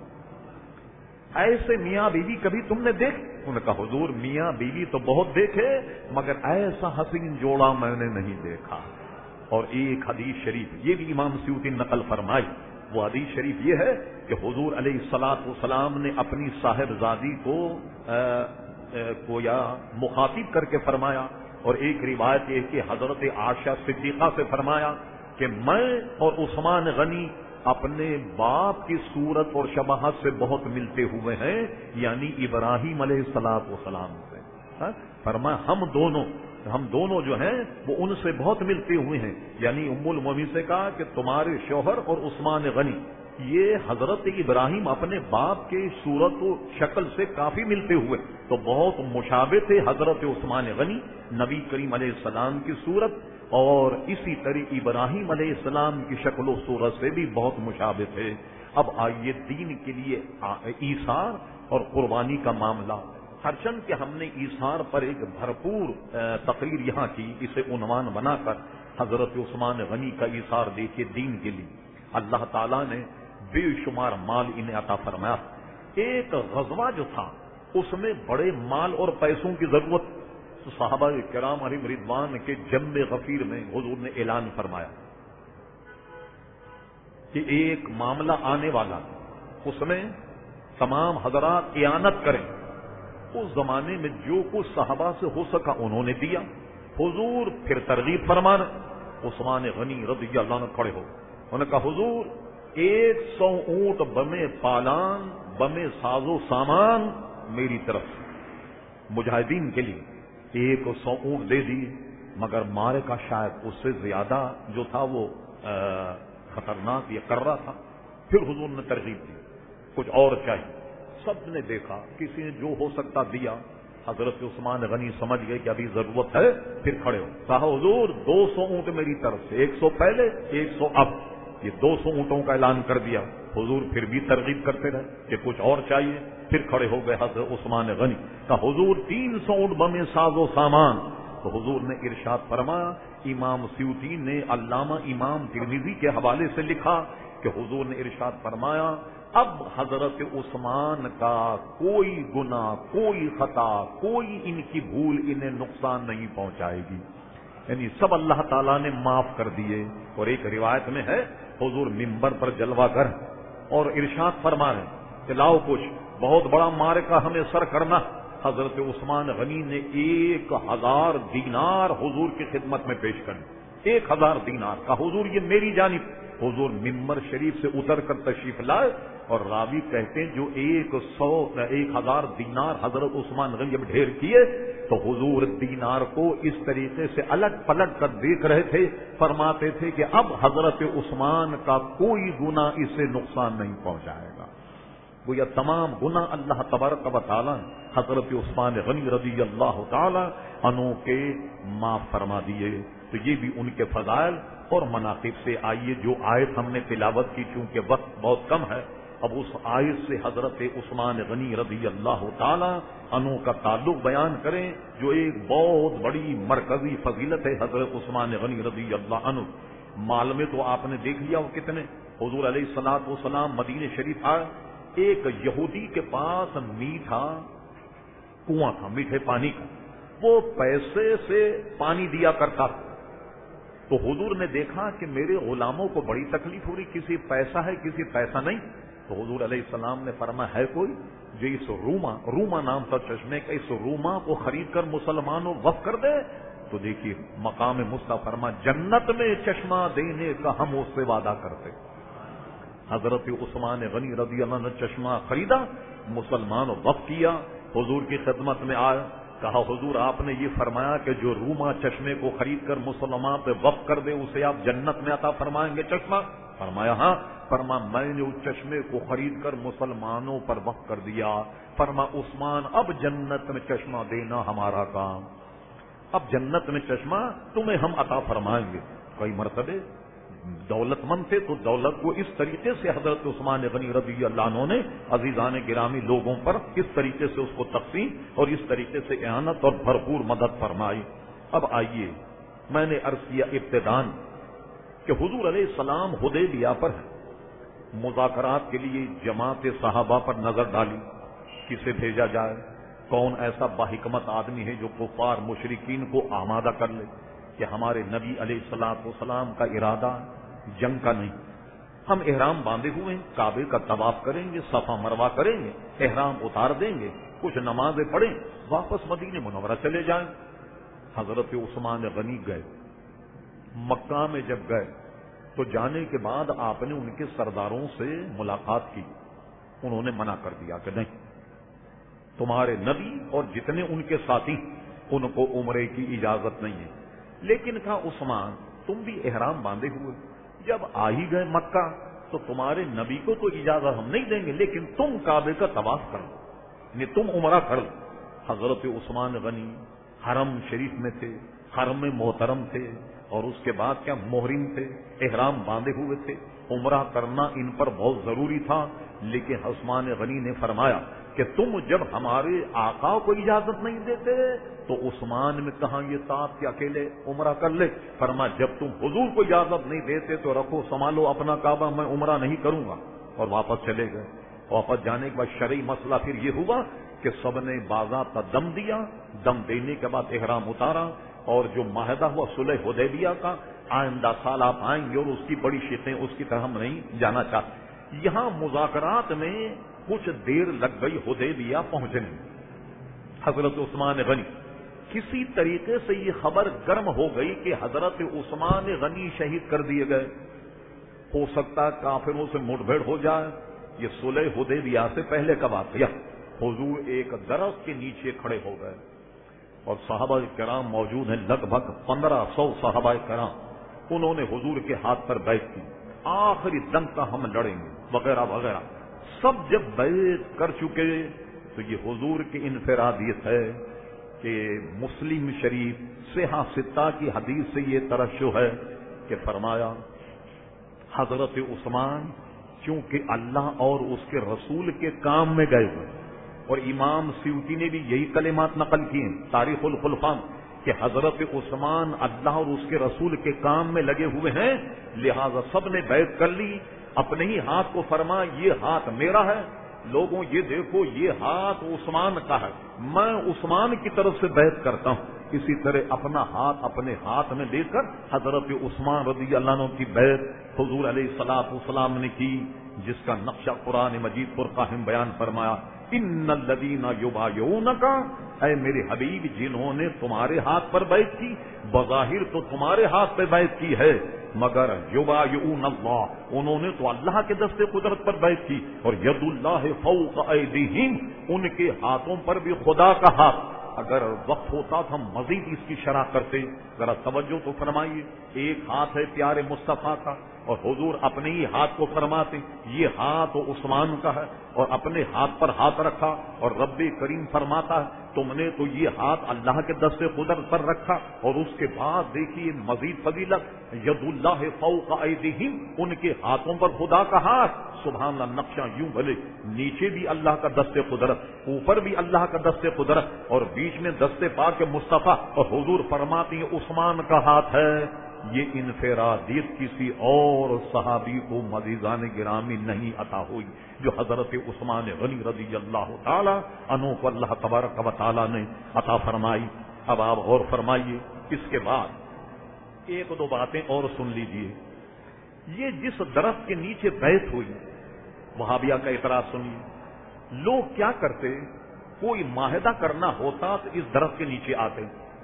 ایسے میاں بیوی کبھی تم نے دیکھ؟ انہوں نے کہا حضور میاں بیوی تو بہت دیکھے مگر ایسا حسین جوڑا میں نے نہیں دیکھا. اور ایک حدیث شریف یہ بھی امام سیوطی نقل فرمائی. وہ حدیث شریف یہ ہے کہ حضور علیہ الصلوۃ والسلام نے اپنی صاحبزادی کو کو یا مخاطب کر کے فرمایا. اور ایک روایت یہ کہ حضرت عائشہ صدیقہ سے فرمایا کہ میں اور عثمان غنی اپنے باپ کی صورت اور شباہت سے بہت ملتے ہوئے ہیں، یعنی ابراہیم علیہ الصلوۃ والسلام سے. فرمایا ہم دونوں ہم دونوں جو ہیں وہ ان سے بہت ملتے ہوئے ہیں. یعنی ام المومنین سے کہا کہ تمہارے شوہر اور عثمان غنی یہ حضرت ابراہیم اپنے باپ کے صورت و شکل سے کافی ملتے ہوئے تو بہت مشابہ تھے حضرت عثمان غنی نبی کریم علیہ السلام کی صورت، اور اسی طرح ابراہیم علیہ السلام کی شکل و صورت سے بھی بہت مشابہ تھے. اب آئیے دین کے لیے ایثار اور قربانی کا معاملہ. ہرچند کہ ہم نے ایثار پر ایک بھرپور تقریر یہاں کی، اسے عنوان بنا کر حضرت عثمان غنی کا ایثار دیکھیے دین کے لیے. اللہ تعالیٰ نے بے شمار مال انہیں عطا فرمایا. ایک غزوہ جو تھا اس میں بڑے مال اور پیسوں کی ضرورت. تو صحابہ کرام علیہم رضوان کے جنب غفیر میں حضور نے اعلان فرمایا کہ ایک معاملہ آنے والا، اس میں تمام حضرات اعانت کریں۔ اس زمانے میں جو کچھ صحابہ سے ہو سکا انہوں نے دیا۔ حضور پھر ترغیب فرمانا، عثمان غنی رضی اللہ عنہ کھڑے ہو، انہوں نے کہا حضور ایک سو اونٹ بمے پالان بمے ساز و سامان میری طرف سے مجاہدین کے لیے ایک سو اونٹ دے دیے، مگر مارے کا شاید اس سے زیادہ جو تھا وہ خطرناک یہ کر رہا تھا۔ پھر حضور نے ترغیب دی کچھ اور چاہیے، سب نے دیکھا کسی نے جو ہو سکتا دیا۔ حضرت عثمان غنی سمجھ گئے کہ ابھی ضرورت ہے، پھر کھڑے ہو، کہا حضور دو سو اونٹ میری طرف سے، ایک سو پہلے ایک سو اب، یہ دو سو اونٹوں کا اعلان کر دیا۔ حضور پھر بھی ترغیب کرتے رہے کہ کچھ اور چاہیے، پھر کھڑے ہو گئے حضرت عثمان غنی، کہا حضور تین سو اونٹ بمے ساز و سامان۔ تو حضور نے ارشاد فرمایا، امام سیوطی نے علامہ امام ترمذی کے حوالے سے لکھا کہ حضور نے ارشاد فرمایا اب حضرت عثمان کا کوئی گناہ، کوئی خطا، کوئی ان کی بھول انہیں نقصان نہیں پہنچائے گی، یعنی سب اللہ تعالیٰ نے معاف کر دیے۔ اور ایک روایت میں ہے حضور منبر پر جلوہ گر اور ارشاد فرما رہے کہ لاؤ کچھ بہت بڑا معرکہ ہمیں سر کرنا۔ حضرت عثمان غنی نے ایک ہزار دینار حضور کی خدمت میں پیش کر دی، ایک ہزار دینار کا حضور یہ میری جانب۔ حضور منبر شریف سے اتر کر تشریف لائے اور راوی کہتے ہیں جو ایک سو ایک ہزار دینار حضرت عثمان غنی جب ڈھیر کیے تو حضور دینار کو اس طریقے سے الٹ پلٹ کر دیکھ رہے تھے، فرماتے تھے کہ اب حضرت عثمان کا کوئی گناہ اسے نقصان نہیں پہنچائے گا۔ گویا تمام گناہ اللہ تبارک و تعالیٰ حضرت عثمان غنی رضی اللہ تعالی عنہ کے معاف فرما دیے۔ تو یہ بھی ان کے فضائل اور مناقب سے۔ آئیے جو آیت ہم نے تلاوت کی، چونکہ وقت بہت کم ہے، اب اس آیت سے حضرت عثمان غنی رضی اللہ تعالی عنہ کا تعلق بیان کریں، جو ایک بہت بڑی مرکزی فضیلت ہے حضرت عثمان غنی رضی اللہ عنہ۔ مال میں تو آپ نے دیکھ لیا وہ کتنے، حضور علیہ الصلوۃ والسلام مدینہ شریف آئے، ایک یہودی کے پاس میٹھا کنواں تھا، میٹھے پانی کا، وہ پیسے سے پانی دیا کرتا تھا۔ تو حضور نے دیکھا کہ میرے غلاموں کو بڑی تکلیف ہو رہی، کسی پیسہ ہے کسی پیسہ نہیں، تو حضور علیہ السلام نے فرمایا ہے کوئی جو اس روما روما نام تھا چشمے کا، اس روما کو خرید کر مسلمانوں وقف کر دے؟ تو دیکھیے مقام مصطفیٰ فرما جنت میں چشمہ دینے کا ہم اس سے وعدہ کرتے۔ حضرت عثمان غنی رضی اللہ عنہ نے چشمہ خریدا، مسلمان وقف کیا، حضور کی خدمت میں آئے، کہا حضور آپ نے یہ فرمایا کہ جو روما چشمے کو خرید کر مسلمان پہ وقف کر دے اسے آپ جنت میں عطا فرمائیں گے چشمہ؟ فرمایا ہاں۔ فرما میں نے اس چشمے کو خرید کر مسلمانوں پر وقف کر دیا۔ فرما عثمان اب جنت میں چشمہ دینا ہمارا کام، اب جنت میں چشمہ تمہیں ہم عطا فرمائیں گے۔ کئی مرتبے دولت مند تھے تو دولت کو اس طریقے سے حضرت عثمان غنی رضی اللہ عنہ نے عزیزان گرامی لوگوں پر اس طریقے سے اس کو تقسیم اور اس طریقے سے اعانت اور بھرپور مدد فرمائی۔ اب آئیے میں نے عرض کیا ابتداً کہ حضور علیہ السلام حدیبیہ پر ہے، مذاکرات کے لیے جماعت صحابہ پر نظر ڈالی، کسے بھیجا جائے، کون ایسا باحکمت آدمی ہے جو کفار مشرکین کو آمادہ کر لے کہ ہمارے نبی علیہ الصلوۃ والسلام کا ارادہ جنگ کا نہیں، ہم احرام باندھے ہوئے ہیں، کعبے کا طواف کریں گے، صفا مروہ کریں گے، احرام اتار دیں گے، کچھ نمازیں پڑھیں، واپس مدینہ منورہ چلے جائیں۔ حضرت عثمان غنی گئے، مکہ میں جب گئے تو جانے کے بعد آپ نے ان کے سرداروں سے ملاقات کی، انہوں نے منع کر دیا کہ نہیں، تمہارے نبی اور جتنے ان کے ساتھی ان کو عمرے کی اجازت نہیں ہے۔ لیکن کہا عثمان تم بھی احرام باندھے ہوئے، جب آ ہی گئے مکہ تو تمہارے نبی کو تو اجازت ہم نہیں دیں گے، لیکن تم کعبے کا طواف کر لو، یعنی تم عمرہ کر لو۔ حضرت عثمان غنی حرم شریف میں تھے، حرم میں محترم تھے، اور اس کے بعد کیا محرم تھے، احرام باندھے ہوئے تھے، عمرہ کرنا ان پر بہت ضروری تھا۔ لیکن عثمان غنی نے فرمایا کہ تم جب ہمارے آقا کو اجازت نہیں دیتے تو عثمان میں کہاں یہ صاحب کہ اکیلے عمرہ کر لے؟ فرما جب تم حضور کو اجازت نہیں دیتے تو رکھو سنبھالو اپنا کعبہ، میں عمرہ نہیں کروں گا، اور واپس چلے گئے۔ واپس جانے کے بعد شرعی مسئلہ پھر یہ ہوا کہ سب نے باضابطہ دم دیا، دم دینے کے بعد احرام اتارا، اور جو معاہدہ ہوا صلح حدیبیہ کا، آئندہ سال آپ آئیں گے اور اس کی بڑی شیخیں اس کی طرح ہم نہیں جانا چاہتے۔ یہاں مذاکرات میں کچھ دیر لگ گئی حدیبیہ پہنچنے میں۔ حضرت عثمان غنی کسی طریقے سے یہ خبر گرم ہو گئی کہ حضرت عثمان غنی شہید کر دیے گئے، ہو سکتا ہے کافروں سے مٹ بھیڑ ہو جائے۔ یہ صلح حدیبیہ سے پہلے کا واقعہ۔ حضور ایک درخت کے نیچے کھڑے ہو گئے اور صحابہ کرام موجود ہیں، لگ بھگ پندرہ سو صحابہ کرام، انہوں نے حضور کے ہاتھ پر بیعت کی، آخری دم کا ہم لڑیں گے وغیرہ وغیرہ۔ سب جب بیعت کر چکے تو یہ حضور کی انفرادیت ہے کہ مسلم شریف صحیح ستہ کی حدیث سے یہ ترشح ہے کہ فرمایا حضرت عثمان چونکہ اللہ اور اس کے رسول کے کام میں گئے ہوئے، اور امام سیوطی نے بھی یہی کلمات نقل کیے ہیں تاریخ الخلفاء کہ حضرت عثمان اللہ اور اس کے رسول کے کام میں لگے ہوئے ہیں، لہذا سب نے بیعت کر لی، اپنے ہی ہاتھ کو فرما یہ ہاتھ میرا ہے، لوگوں یہ دیکھو یہ ہاتھ عثمان کا ہے، میں عثمان کی طرف سے بیعت کرتا ہوں۔ اسی طرح اپنا ہاتھ اپنے ہاتھ میں لے کر حضرت عثمان رضی اللہ عنہ کی بیعت حضور علیہ الصلوۃ والسلام نے کی، جس کا نقشہ قرآن مجید فرقان بیان فرمایا، ان الذین یبایعونک، اے میرے حبیب جنہوں نے تمہارے ہاتھ پر بیعت کی، بظاہر تو تمہارے ہاتھ پہ بیعت کی ہے، مگر یبایعون اللہ، انہوں نے تو اللہ کے دست قدرت پر بیعت کی، اور ید اللہ فوق ایدیہم، ان کے ہاتھوں پر بھی خدا کا ہاتھ۔ اگر وقت ہوتا تو ہم مزید اس کی شرح کرتے، ذرا توجہ تو فرمائیے۔ ایک ہاتھ ہے پیارے مصطفیٰ کا، اور حضور اپنے ہی ہاتھ کو فرماتے یہ ہاتھ عثمان کا ہے، اور اپنے ہاتھ پر ہاتھ رکھا، اور رب کریم فرماتا ہے تم نے تو یہ ہاتھ اللہ کے دست قدرت پر رکھا، اور اس کے بعد دیکھیے مزید فضیلت، ید اللہ فوق ایدیہم، ان کے ہاتھوں پر خدا کا ہاتھ۔ سبحان اللہ، نقشہ یوں بھلے نیچے بھی اللہ کا دست قدرت، اوپر بھی اللہ کا دست قدرت، اور بیچ میں دست پاک مصطفیٰ، اور حضور فرماتے ہیں عثمان کا ہاتھ ہے۔ یہ انفرادیت کسی اور صحابی کو مزیدان گرامی نہیں عطا ہوئی جو حضرت عثمان غنی رضی اللہ تعالی عنہ کو اللہ تبارک و تعالی نے عطا فرمائی۔ اب آپ غور فرمائیے، اس کے بعد ایک دو باتیں اور سن لیجئے۔ یہ جس درخت کے نیچے بیعت ہوئی، وہابیہ کا اعتراض سنیے، لوگ کیا کرتے، کوئی معاہدہ کرنا ہوتا تو اس درخت کے نیچے آتے،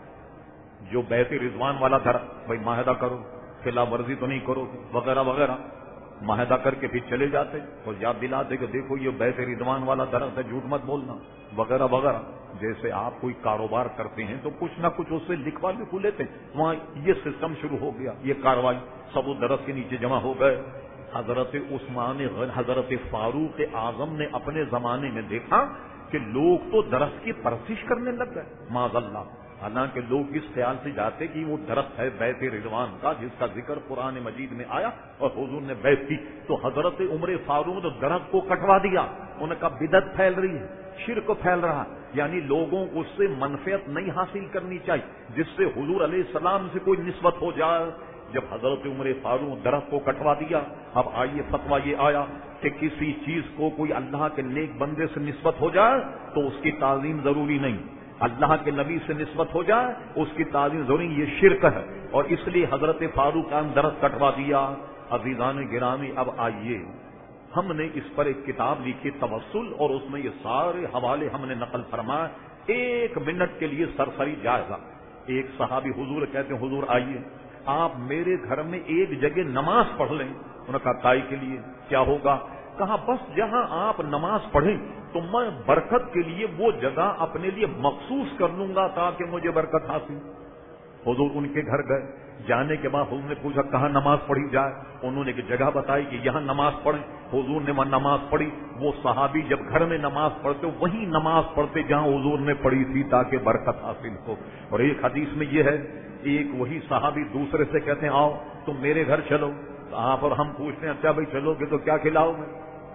جو بیعت رضوان والا درخت، بھائی معاہدہ کرو، خلاف ورزی تو نہیں کرو وغیرہ وغیرہ، معاہدہ کر کے پھر چلے جاتے اور یاد دلاتے کہ دیکھو یہ بیعت رضوان والا درخت ہے، جھوٹ مت بولنا وغیرہ وغیرہ۔ جیسے آپ کوئی کاروبار کرتے ہیں تو کچھ نہ کچھ اس سے لکھوا لکھو لیتے، وہاں یہ سسٹم شروع ہو گیا، یہ کاروائی، سب اس درخت کے نیچے جمع ہو گئے۔ حضرت عثمان حضرت فاروق اعظم نے اپنے زمانے میں دیکھا کہ لوگ تو درخت کی پرستش کرنے لگ گئے، معاذ اللہ۔ حالانکہ لوگ اس خیال سے جاتے کہ وہ درخت ہے بیعت رضوان کا جس کا ذکر قرآن مجید میں آیا اور حضور نے بیعت کی، تو حضرت عمر فاروق نے درخت کو کٹوا دیا۔ انہوں نے کہا بدعت پھیل رہی ہے، شرک پھیل رہا، یعنی لوگوں کو اس سے منفعت نہیں حاصل کرنی چاہیے جس سے حضور علیہ السلام سے کوئی نسبت ہو جائے۔ جب حضرت عمر فاروق درخت کو کٹوا دیا، اب آئیے فتویٰ یہ آیا کہ کسی چیز کو کوئی اللہ کے نیک بندے سے نسبت ہو جائے تو اس کی تعظیم ضروری نہیں، اللہ کے نبی سے نسبت ہو جائے اس کی تعظیم ضروری، یہ شرک ہے، اور اس لیے حضرت فاروق نے درخت کٹوا دیا۔ عزیزان گرامی، اب آئیے، ہم نے اس پر ایک کتاب لکھی توسل، اور اس میں یہ سارے حوالے ہم نے نقل فرمائے۔ ایک منٹ کے لیے سرسری جائزہ۔ ایک صحابی حضور کہتے ہیں حضور آئیے آپ میرے گھر میں ایک جگہ نماز پڑھ لیں۔ انہوں نے کہا کائی کے لیے کیا ہوگا؟ کہا بس جہاں آپ نماز پڑھیں تو میں برکت کے لیے وہ جگہ اپنے لیے مخصوص کر لوں گا تاکہ مجھے برکت حاصل۔ حضور ان کے گھر گئے، جانے کے بعد حضور نے پوچھا کہاں نماز پڑھی جائے؟ انہوں نے ایک جگہ بتائی کہ یہاں نماز پڑھیں۔ حضور نے وہاں نماز پڑھی۔ وہ صحابی جب گھر میں نماز پڑھتے وہیں نماز پڑھتے جہاں حضور نے پڑھی تھی تاکہ برکت حاصل ہو۔ اور ایک حدیث میں یہ ہے، ایک وہی صحابی دوسرے سے کہتے ہیں آؤ تم میرے گھر چلو، آپ اور ہم پوچھتے ہیں اچھا بھائی چلو گے تو کیا کھلاؤ گے؟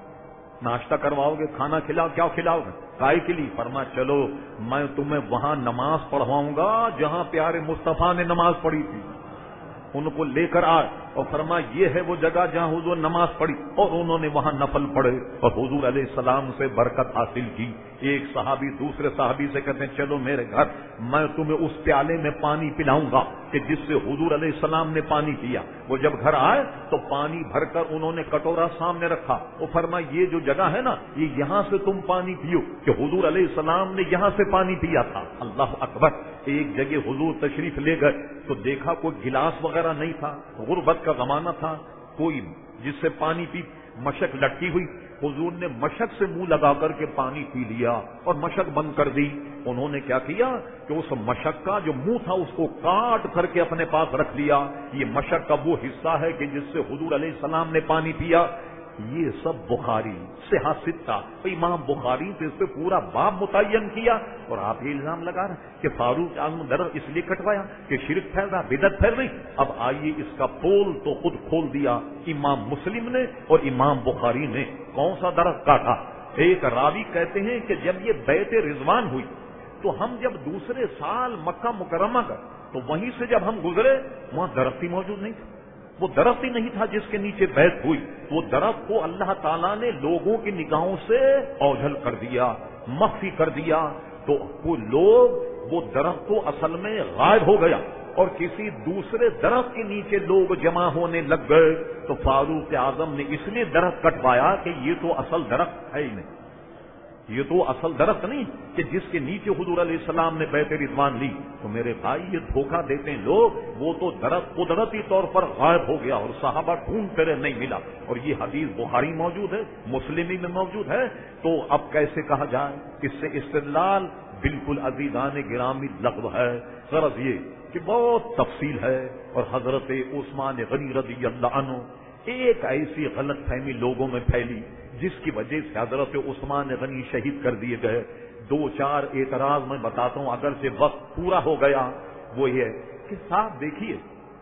ناشتہ کرواؤ گے، کھانا کھلاؤ، کیا کھلاؤ گے؟ کائے کے لیے؟ فرما چلو میں تمہیں وہاں نماز پڑھواؤں گا جہاں پیارے مصطفیٰ نے نماز پڑھی تھی۔ ان کو لے کر آئے اور فرمایا یہ ہے وہ جگہ جہاں حضور نماز پڑھی، اور انہوں نے وہاں نفل پڑھے اور حضور علیہ السلام سے برکت حاصل کی۔ ایک صحابی دوسرے صحابی سے کہتے ہیں چلو میرے گھر، میں تمہیں اس پیالے میں پانی پلاؤں گا کہ جس سے حضور علیہ السلام نے پانی پیا۔ وہ جب گھر آئے تو پانی بھر کر انہوں نے کٹورا سامنے رکھا، وہ فرمایا یہ جو جگہ ہے نا، یہ یہاں سے تم پانی پیو کہ حضور علیہ السلام نے یہاں سے پانی پیا تھا۔ اللہ اکبر۔ ایک جگہ حضور تشریف لے گئے تو دیکھا کوئی گلاس وغیرہ نہیں تھا، غربت کا زمانہ تھا، کوئی جس سے پانی پی، مشک لٹکی ہوئی، حضور نے مشک سے منہ لگا کر کے پانی پی لیا اور مشک بند کر دی۔ انہوں نے کیا کیا کہ اس مشک کا جو منہ تھا اس کو کاٹ کر کے اپنے پاس رکھ لیا، یہ مشک کا وہ حصہ ہے کہ جس سے حضور علیہ السلام نے پانی پیا۔ یہ سب بخاری صحیح ستہ، امام بخاری نے اس پہ پورا باب متعین کیا، اور آپ یہ الزام لگا رہے ہیں کہ فاروق اعظم درخت اس لیے کٹوایا کہ شرک پھیل رہا، بدعت پھیل رہی۔ اب آئیے اس کا پول تو خود کھول دیا امام مسلم نے اور امام بخاری نے۔ کون سا درخت کاٹا؟ ایک راوی کہتے ہیں کہ جب یہ بیعت رضوان ہوئی تو ہم جب دوسرے سال مکہ مکرمہ کا تو وہیں سے جب ہم گزرے وہاں درخت ہی موجود نہیں تھا، وہ درخت ہی نہیں تھا جس کے نیچے بیعت ہوئی۔ وہ درخت کو اللہ تعالیٰ نے لوگوں کی نگاہوں سے اوجھل کر دیا، مخفی کر دیا، تو وہ لوگ وہ درخت تو اصل میں غائب ہو گیا اور کسی دوسرے درخت کے نیچے لوگ جمع ہونے لگ گئے۔ تو فاروق اعظم نے اس لیے درخت کٹوایا کہ یہ تو اصل درخت ہے ہی نہیں، یہ تو اصل درخت نہیں کہ جس کے نیچے حضور علیہ السلام نے بیعت رضوان لی۔ تو میرے بھائی یہ دھوکہ دیتے ہیں لوگ، وہ تو درخت قدرتی طور پر غائب ہو گیا اور صحابہ ڈھونڈتے رہے نہیں ملا، اور یہ حدیث بخاری موجود ہے، مسلم میں موجود ہے۔ تو اب کیسے کہا جائے؟ اس سے استدلال بالکل عزیزان گرامی لغو ہے۔ غرض یہ کہ بہت تفصیل ہے، اور حضرت عثمان غنی رضی اللہ عنہ ایک ایسی غلط فہمی لوگوں میں پھیلی جس کی وجہ سے حضرت عثمان غنی شہید کر دیے گئے۔ دو چار اعتراض میں بتاتا ہوں اگرچہ وقت پورا ہو گیا۔ وہ یہ کہ صاحب دیکھیے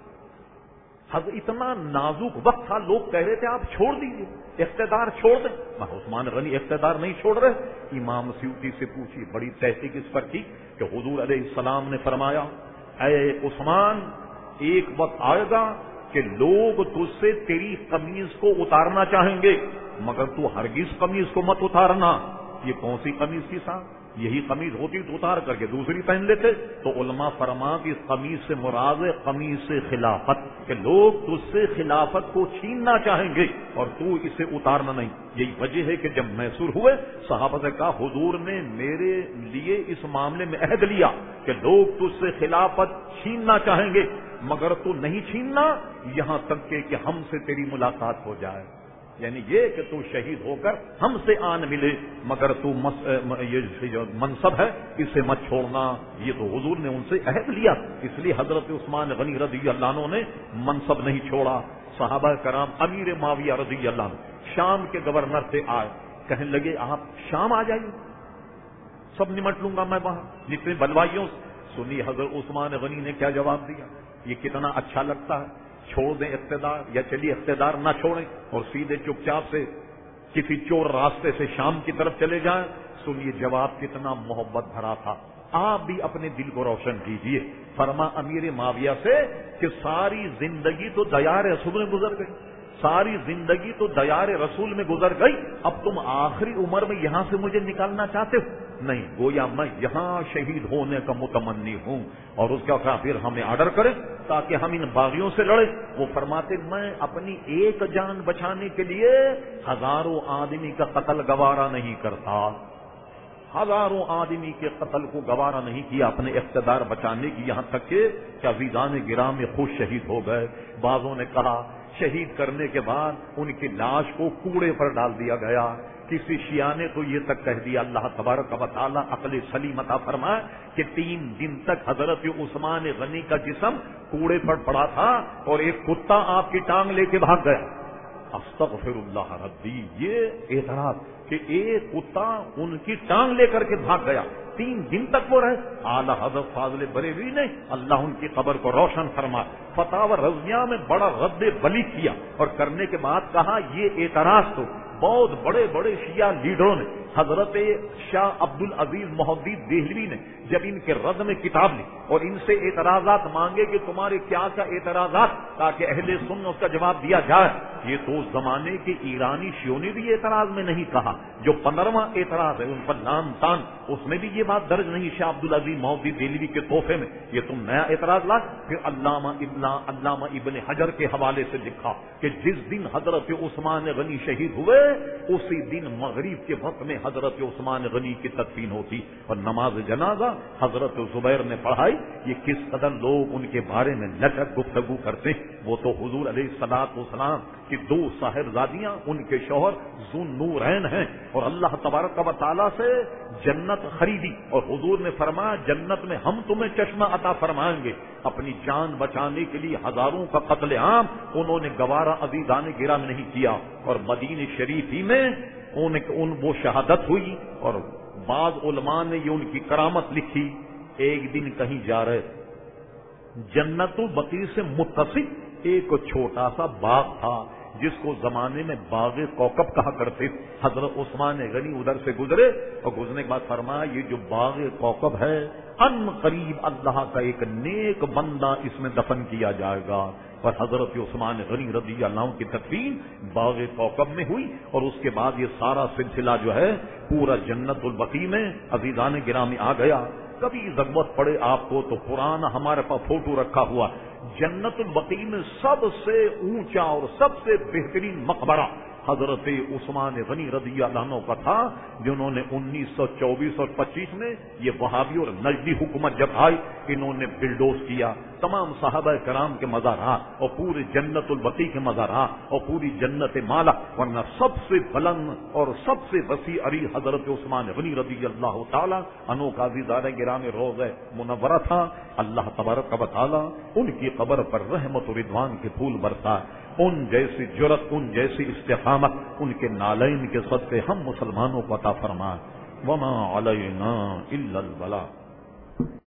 اتنا نازک وقت تھا، لوگ کہہ رہے تھے آپ چھوڑ دیجیے، اقتدار چھوڑ دیں۔ میں عثمان غنی اقتدار نہیں چھوڑ رہے۔ امام سیوطی سے پوچھی، بڑی تحقیق اس پر کی کہ حضور علیہ السلام نے فرمایا اے عثمان، ایک وقت آئے گا کہ لوگ تجھ سے تیری قمیض کو اتارنا چاہیں گے، مگر تو ہرگز قمیض کو مت اتارنا۔ یہ کون سی قمیض تھی صاحب؟ یہی قمیض ہوتی تو اتار کر کے دوسری پہن لیتے۔ تو علماء فرما کہ اس قمیض سے مراد ہے قمیض سے خلافت، کہ لوگ تجھ سے خلافت کو چھیننا چاہیں گے اور تو اسے اتارنا نہیں۔ یہی وجہ ہے کہ جب محصور ہوئے صحابہ سے کہا حضور نے میرے لیے اس معاملے میں عہد لیا کہ لوگ تجھ سے خلافت چھیننا چاہیں گے مگر تو نہیں چھیننا یہاں تک کہ ہم سے تیری ملاقات ہو جائے، یعنی یہ کہ تو شہید ہو کر ہم سے آن ملے، مگر تو یہ جو منصب ہے اسے مت چھوڑنا۔ یہ تو حضور نے ان سے عہد لیا، اس لیے حضرت عثمان غنی رضی اللہ عنہ نے منصب نہیں چھوڑا۔ صحابہ کرام امیر معاویہ رضی اللہ عنہ شام کے گورنر سے آئے، کہنے لگے آپ شام آ جائیے، سب نمٹ لوں گا میں وہاں جتنے بلوائیوں سے۔ سنی حضرت عثمان غنی نے کیا جواب دیا؟ یہ کتنا اچھا لگتا ہے، چھوڑ دیں اقتدار یا چلیے اقتدار نہ چھوڑیں اور سیدھے چپ چاپ سے کسی چور راستے سے شام کی طرف چلے جائیں۔ سنیے جواب کتنا محبت بھرا تھا، آپ بھی اپنے دل کو روشن کیجئے۔ فرما امیر معاویہ سے کہ ساری زندگی تو دیار رسول میں گزر گئی، ساری زندگی تو دیار رسول میں گزر گئی، اب تم آخری عمر میں یہاں سے مجھے نکالنا چاہتے ہو؟ نہیں، گویا میں یہاں شہید ہونے کا متمنی ہوں، اور اس کا پھر ہمیں آرڈر کرے تاکہ ہم ان باغیوں سے لڑیں۔ وہ فرماتے میں اپنی ایک جان بچانے کے لیے ہزاروں آدمی کا قتل گوارا نہیں کرتا، ہزاروں آدمی کے قتل کو گوارا نہیں کیا اپنے اقتدار بچانے کی، یہاں تک کہ عزیزان گرامی خود شہید ہو گئے۔ بعضوں نے کہا شہید کرنے کے بعد ان کی لاش کو کوڑے پر ڈال دیا گیا۔ کسی شیعہ نے تو یہ تک کہہ دیا، اللہ تبارک و تعالیٰ عقل سلیم عطا فرمائے، کہ تین دن تک حضرت عثمان غنی کا جسم کوڑے پر پڑا تھا اور ایک کتا آپ کی ٹانگ لے کے بھاگ گیا۔ استغفر اللہ ربی، یہ اعتراض کہ ایک کتا ان کی ٹانگ لے کر کے بھاگ گیا، تین دن تک وہ رہے۔ اعلی حضرت فاضل بریلوی نے اللہ ان کی قبر کو روشن فرمائے، فتاوی رضویہ میں بڑا رد بلی کیا اور کرنے کے بعد کہا یہ اعتراض تو بہت بڑے بڑے شیعہ لیڈروں نے حضرت شاہ عبد العزیز محدث دہلوی نے جب ان کے رد میں کتاب لی اور ان سے اعتراضات مانگے کہ تمہارے کیا کیا اعتراضات، تاکہ اہل سنت اس کا جواب دیا جائے، یہ تو اس زمانے کے ایرانی شیعوں نے بھی اعتراض میں نہیں کہا، جو پندرہواں اعتراض ہے ان پر لام تان، اس میں بھی یہ بات درج نہیں شاہ عبد العزیز محدث دہلوی کے تحفے میں، یہ تم نیا اعتراض لا۔ پھر علامہ ابن علامہ ابن حجر کے حوالے سے لکھا کہ جس دن حضرت عثمان غنی شہید ہوئے اسی دن مغرب کے وقت میں حضرت عثمان غنی کی تدفین ہوتی اور نماز جنازہ حضرت زبیر نے پڑھائی۔ یہ کس قدر لوگ ان کے بارے میں لچک گفتگو کرتے ہیں، وہ تو حضور علیہ الصلوۃ والسلام کی دو صاحبزادیاں ان کے شوہر ذو نورین ہیں، اور اللہ تبارک و تعالیٰ سے جنت خریدی، اور حضور نے فرمایا جنت میں ہم تمہیں چشمہ عطا فرمائیں گے۔ اپنی جان بچانے کے لیے ہزاروں کا قتل عام انہوں نے گوارا عزیزان گرامی نہیں کیا، اور مدینہ شریف ہی میں ان, ان وہ شہادت ہوئی، اور بعض علماء نے یہ ان کی کرامت لکھی۔ ایک دن کہیں جا رہے، جنت البقیع سے متصل ایک چھوٹا سا باغ تھا جس کو زمانے میں باغ کوکب کہا کرتے۔ حضرت عثمان غنی ادھر سے گزرے اور گزرنے کے بعد فرمایا یہ جو باغ کوکب ہے ان قریب اللہ کا ایک نیک بندہ اس میں دفن کیا جائے گا، اور حضرت عثمان غنی رضی اللہ عنہ کی تدفین باغ کوکب میں ہوئی، اور اس کے بعد یہ سارا سلسلہ جو ہے پورا جنت البقیع میں عزیزان گرامی آ گیا۔ کبھی ضرورت پڑے آپ کو تو قرآن ہمارے پاس فوٹو رکھا ہوا، جنت البقیع میں سب سے اونچا اور سب سے بہترین مقبرہ حضرت عثمان غنی رضی اللہ عنہ کا تھا، جنہوں نے انیس سو چوبیس اور پچیس میں یہ وہابی اور نجدی حکومت جب آئی انہوں نے بلڈوز کیا تمام صحابہ کرام کے مزارات اور پورے جنت البقیع کے مزارات اور پوری جنت مالا، ورنہ سب سے بلند اور سب سے وسیع عری حضرت عثمان غنی رضی اللہ تعالی عنہ کا عزیزان گرامی روضہ منورہ تھا۔ اللہ تبارک و تعالی ان کی قبر پر رحمت و رضوان کے پھول برسائے، ان جیسی جرت، ان جیسی استقامت ان کے نالین کے صدقے ہم مسلمانوں کو عطا فرمائے۔ وما علینا الا البلاغ۔